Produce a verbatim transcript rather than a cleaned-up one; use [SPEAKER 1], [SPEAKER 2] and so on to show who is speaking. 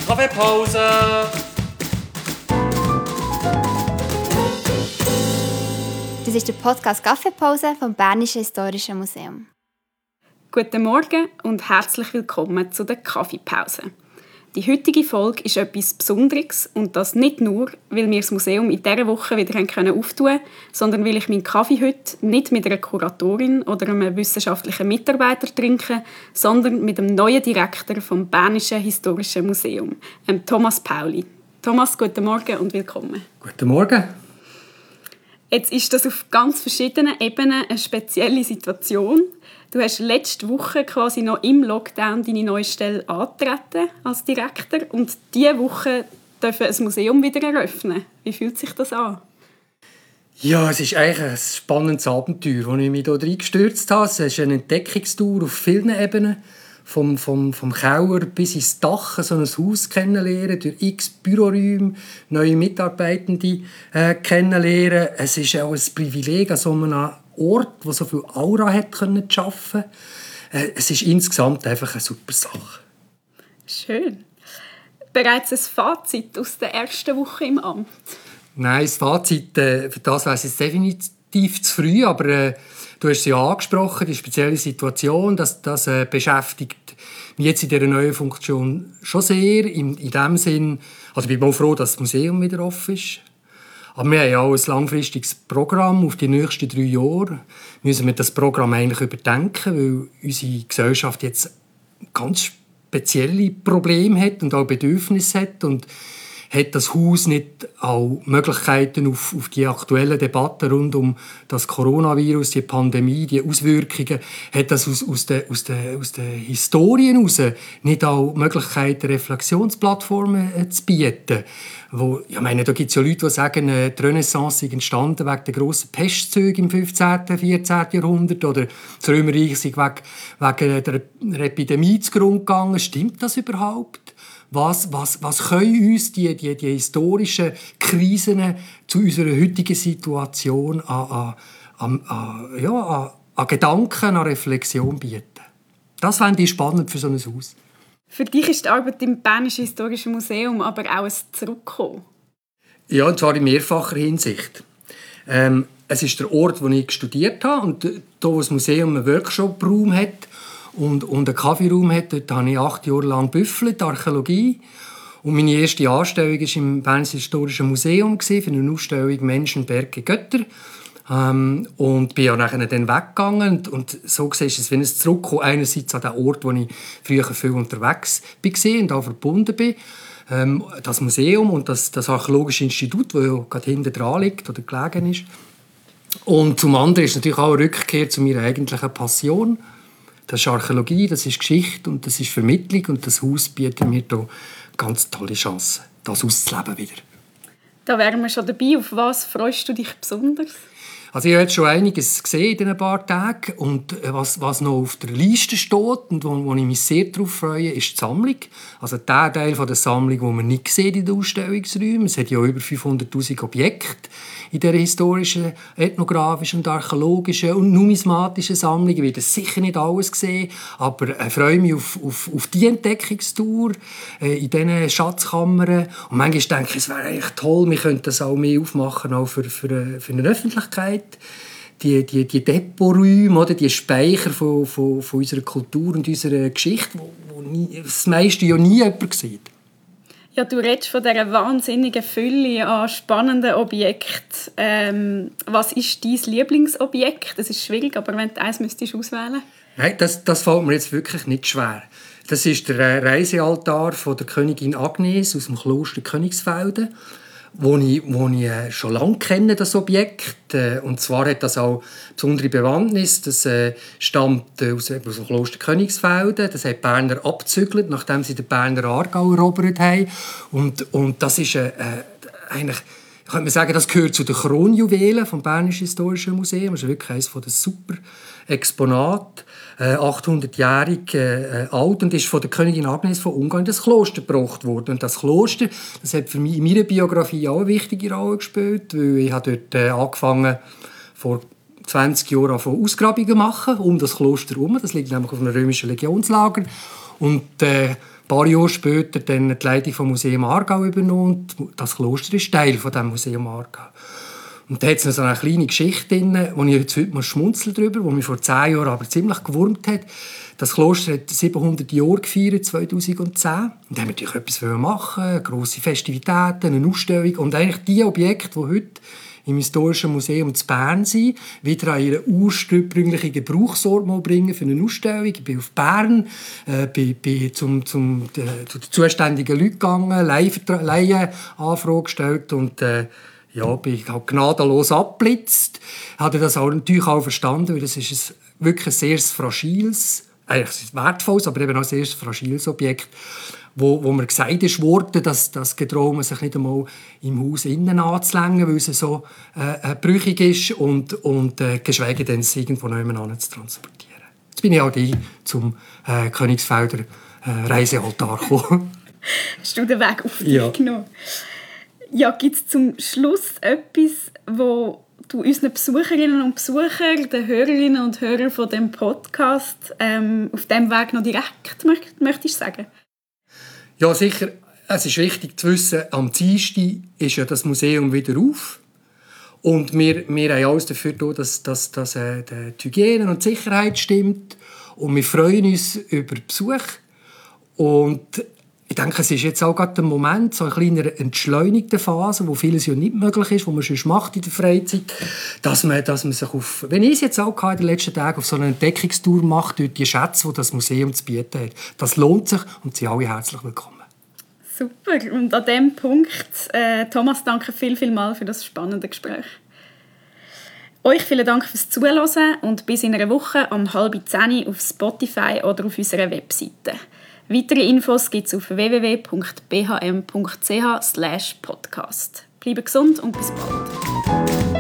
[SPEAKER 1] Kaffeepause!
[SPEAKER 2] Das ist der Podcast Kaffeepause vom Bernischen Historischen Museum.
[SPEAKER 3] Guten Morgen und herzlich willkommen zu der Kaffeepause. Die heutige Folge ist etwas Besonderes und das nicht nur, weil wir das Museum in dieser Woche wieder auftun können, sondern weil ich meinen Kaffee heute nicht mit einer Kuratorin oder einem wissenschaftlichen Mitarbeiter trinke, sondern mit dem neuen Direktor vom Bernischen Historischen Museum, Thomas Pauli. Thomas, guten Morgen und willkommen.
[SPEAKER 4] Guten Morgen.
[SPEAKER 3] Jetzt ist das auf ganz verschiedenen Ebenen eine spezielle Situation. Du hast letzte Woche quasi noch im Lockdown deine neue Stelle angetreten als Direktor und diese Woche dürfen ein Museum wieder eröffnen. Wie fühlt sich das an?
[SPEAKER 4] Ja, es ist eigentlich ein spannendes Abenteuer, wo ich mich hier reingestürzt habe. Es ist eine Entdeckungstour auf vielen Ebenen. Vom, vom, vom Keller bis ins Dach, so ein Haus kennenlernen, durch x Büroräume, neue Mitarbeitende äh, kennenlernen. Es ist auch ein Privileg, an so einem Ort, der so viel Aura hat können schaffen. Äh, es ist insgesamt einfach eine super Sache.
[SPEAKER 3] Schön. Bereits ein Fazit aus der ersten Woche im Amt?
[SPEAKER 4] Nein, das Fazit, äh, für das wäre es jetzt definitiv zu früh, aber äh, du hast es ja angesprochen, die spezielle Situation, das, das äh, beschäftigt mich jetzt in dieser neuen Funktion schon sehr. In, in dem Sinn, also ich bin auch froh, dass das Museum wieder offen ist. Aber wir haben ja auch ein langfristiges Programm auf die nächsten drei Jahre. Müssen wir das Programm eigentlich überdenken, weil unsere Gesellschaft jetzt ganz spezielle Probleme hat und auch Bedürfnisse hat. Und hat das Haus nicht auch Möglichkeiten auf, auf die aktuellen Debatten rund um das Coronavirus, die Pandemie, die Auswirkungen, hat das aus, aus den aus der, aus der Historien heraus nicht auch Möglichkeiten, Reflexionsplattformen äh, zu bieten? Wo, ich meine, da gibt es ja Leute, die sagen, äh, die Renaissance ist entstanden wegen der grossen Pestzüge im fünfzehnten, vierzehnten Jahrhundert oder das Römerreich sei wegen, wegen der Epidemie zugrunde gegangen. Stimmt das überhaupt? Was, was, was können uns die, die, die historischen Krisen zu unserer heutigen Situation an, an, an, ja, an, an Gedanken, an Reflexion bieten? Das fände ich spannend für so ein Haus.
[SPEAKER 3] Für dich ist die Arbeit im Bernischen Historischen Museum aber auch ein Zurückkommen.
[SPEAKER 4] Ja, und zwar in mehrfacher Hinsicht. Ähm, es ist der Ort, wo ich studiert habe und da, wo das Museum einen Workshop-Raum hat, Und, und einen Kaffeeraum hat, dort habe ich acht Jahre lang büffelt, Archäologie. Und meine erste Anstellung war im Bernischen Historischen Museum für eine Ausstellung «Menschen, Berge, Götter». Ähm, und bin ja nachher dann weggegangen. Und, und so gesehen ist es wie ein Zurückkommen einerseits an den Ort, wo ich früher viel unterwegs war und auch verbunden bin. Ähm, das Museum und das, das Archäologische Institut, das ja gerade hinten dran liegt oder gelegen ist. Und zum anderen ist natürlich auch eine Rückkehr zu meiner eigentlichen Passion. Das ist Archäologie, das ist Geschichte und das ist Vermittlung. Und das Haus bietet mir hier ganz tolle Chancen, das auszuleben wieder.
[SPEAKER 3] Da wären wir schon dabei. Auf was freust du dich besonders?
[SPEAKER 4] Also ich habe jetzt schon einiges gesehen in ein paar Tagen. Und was, was noch auf der Liste steht und wo, wo ich mich sehr darauf freue, ist die Sammlung. Also der Teil der Sammlung, den man nicht sieht in den Ausstellungsräumen. Es hat ja über fünfhunderttausend Objekte in dieser historischen, ethnografischen, und archäologischen und numismatischen Sammlung. Ich werde sicher nicht alles sehen, aber ich freue mich auf, auf, auf die Entdeckungstour äh, in diesen Schatzkammern. Und manchmal denke ich, es wäre eigentlich toll, wir könnten das auch mehr aufmachen, auch für, für, für eine Öffentlichkeit. Die, die, die Depoträume, oder, die Speicher von, von, von unserer Kultur und unserer Geschichte, wo, wo nie, das meiste ja nie jemand sieht.
[SPEAKER 3] Ja, du redest von dieser wahnsinnigen Fülle an spannenden Objekten. Ähm, was ist dein Lieblingsobjekt? Das ist schwierig, aber wenn du eins müsstest auswählen?
[SPEAKER 4] Nein, das, das fällt mir jetzt wirklich nicht schwer. Das ist der Reisealtar von der Königin Agnes aus dem Kloster Königsfelden, wo ich, wo ich äh, schon lange kenne, das Objekt. Äh, und zwar hat das auch besondere Bewandtnis. Das äh, stammt äh, aus, aus dem Kloster Königsfelden. Das hat die Berner abgezügelt, nachdem sie den Berner Aargau erobert haben. Und, und das ist äh, äh, eigentlich, könnte man sagen, das gehört zu den Kronjuwelen vom Bernischen Historischen Museum. Das ist wirklich eines der super Exponate. Äh, achthundertjährig äh, alt und ist von der Königin Agnes von Ungarn in das Kloster gebracht worden. Und das Kloster, das hat für mich in meiner Biografie auch eine wichtige Rolle gespielt, weil ich habe dort äh, angefangen, vor zwanzig Jahren Ausgrabungen zu machen, um das Kloster herum. Das liegt nämlich auf einem römischen Legionslager. Und äh, paar Jahre später dann die Leitung vom Museum Aargau übernommen. Das Kloster ist Teil von dem Museum Aargau. Und da hat es noch so eine kleine Geschichte drin, wo ich jetzt heute mal schmunzel drüber, die mich vor zehn Jahren aber ziemlich gewurmt hat. Das Kloster hat siebenhundert Jahre gefeiert, zweitausendzehn. Und da haben wir natürlich etwas machen, grosse Festivitäten, eine Ausstellung. Und eigentlich die Objekte, die heute im Historischen Museum zu Bern sind, wieder an ihren ursprünglichen Gebrauchsort mal bringen für eine Ausstellung. Ich bin auf Bern, äh, bin, bin zum, zum, äh, zu den zuständigen Leuten gegangen, Leihenanfrage gestellt und äh, ja, bin ich halt gnadenlos abgeblitzt. Hatte das auch natürlich auch verstanden, weil das ist ein, wirklich ein sehr fragiles, eigentlich ein wertvolles, aber eben auch ein sehr fragiles Objekt, wo, wo mir gesagt ist worden, dass das getraut sich nicht einmal im Haus innen anzulängen, weil es so äh, brüchig ist und, und äh, geschweige denn es irgendwo nebenan zu transportieren. Jetzt bin ich auch die zum äh, Königsfelder äh, Reisealtar gekommen.
[SPEAKER 3] Hast du den Weg auf dich
[SPEAKER 4] ja.
[SPEAKER 3] genommen? Ja, gibt es zum Schluss etwas, wo du unseren Besucherinnen und Besuchern, den Hörerinnen und Hörern von dem Podcast ähm, auf diesem Weg noch direkt möchtest sagen?
[SPEAKER 4] Ja, sicher. Es ist wichtig zu wissen, am Dienstag ist ja das Museum wieder auf. Und wir, wir haben alles dafür getan, dass, dass, dass äh, die Hygiene und die Sicherheit stimmt. Und wir freuen uns über Besuch. Und ich denke, es ist jetzt auch gerade der Moment, so eine kleine entschleunigte Phase, wo vieles ja nicht möglich ist, was man sonst macht in der Freizeit, dass man, dass man sich auf, wenn ich es jetzt auch in den letzten Tagen auf so eine Entdeckungstour macht, durch die Schätze, die das Museum zu bieten hat. Das lohnt sich und Sie alle herzlich willkommen.
[SPEAKER 3] Super. Und an diesem Punkt, äh, Thomas, danke viel, viel mal für das spannende Gespräch. Euch vielen Dank fürs Zuhören und bis in einer Woche um halb zehn auf Spotify oder auf unserer Webseite. Weitere Infos gibt es auf w w w punkt b h m punkt c h slash podcast. Bleibe gesund und bis bald.